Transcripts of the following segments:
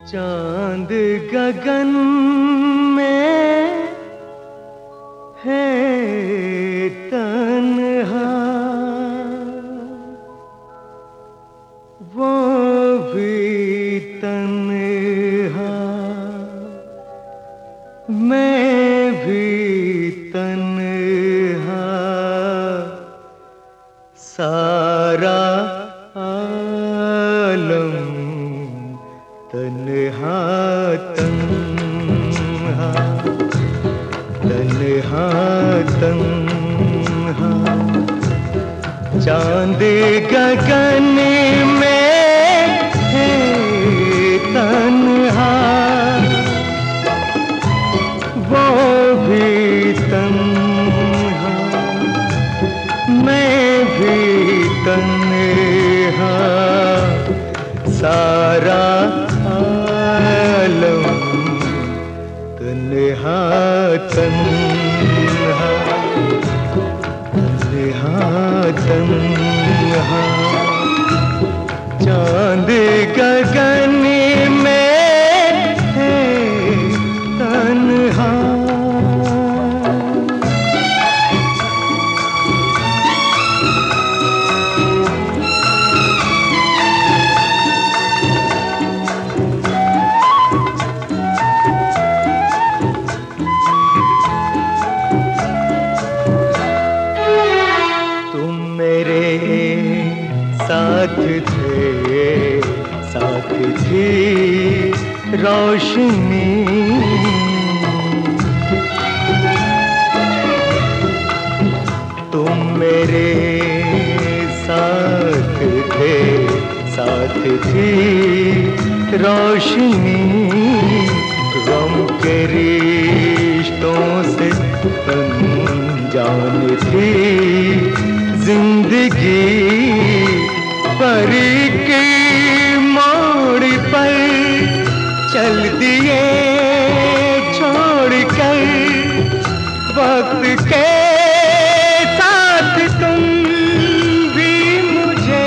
चांद गगन में है तन्हा, वो भी तन्हा, मैं भी तन्हा, सारा आलम तन्हा तन्हा, तन्हा तन्हा। चांद गगन में है तन्हा, वो भी तन्हा, मैं भी तन्हा, सारा आलम तन्हा तन्हा, तन्हा तन्हा। चांद गगन में है तन्हा। साथ थे, साथ थी रोशनी, तुम मेरे साथ थे, साथ थी रोशनी, गम के रिश्तों से अनजान थी जिंदगी, पर के मोड़ पर चल दिए छोड़ कर, वक्त के साथ तुम भी मुझे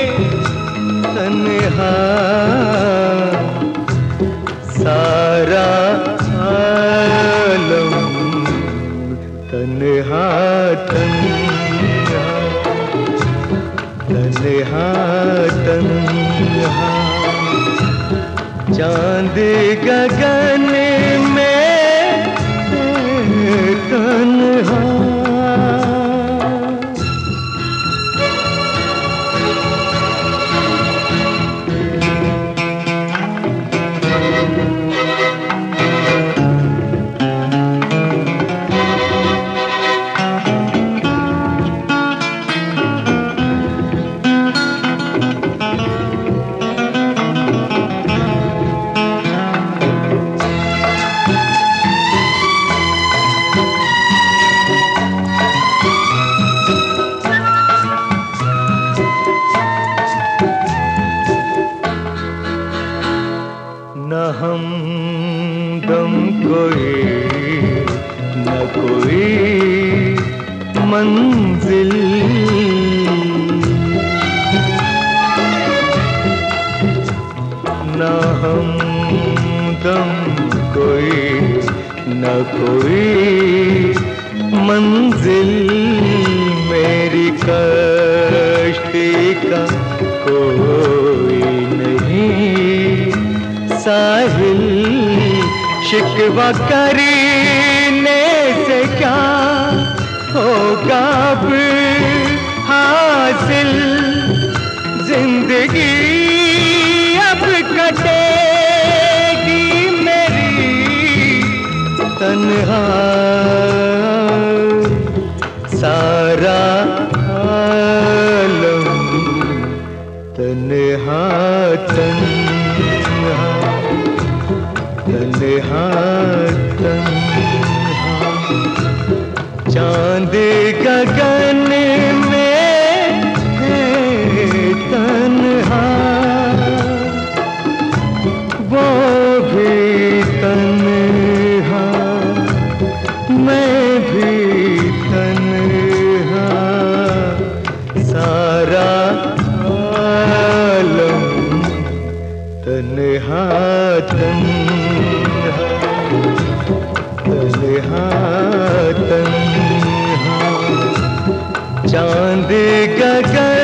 तन्हा, सारा आलम तन्हा तन्हा, तन्हा तन्हा। चांद गगन में है तन्हा। न हमदम कोई, न कोई मंजिल, न हमदम कोई, न कोई मंजिल, मेरी कश्ती का कोई नहीं साहिल, शिकवा करने से क्या होगा अब हासिल, जिंदगी अब कटेगी मेरी तन्हा, सारा आलम तन्हा तन्हा, तन्हा तन्हा। चांद गगन में है तन्हा, तन्हा तन्हा तन्हा चांद गगन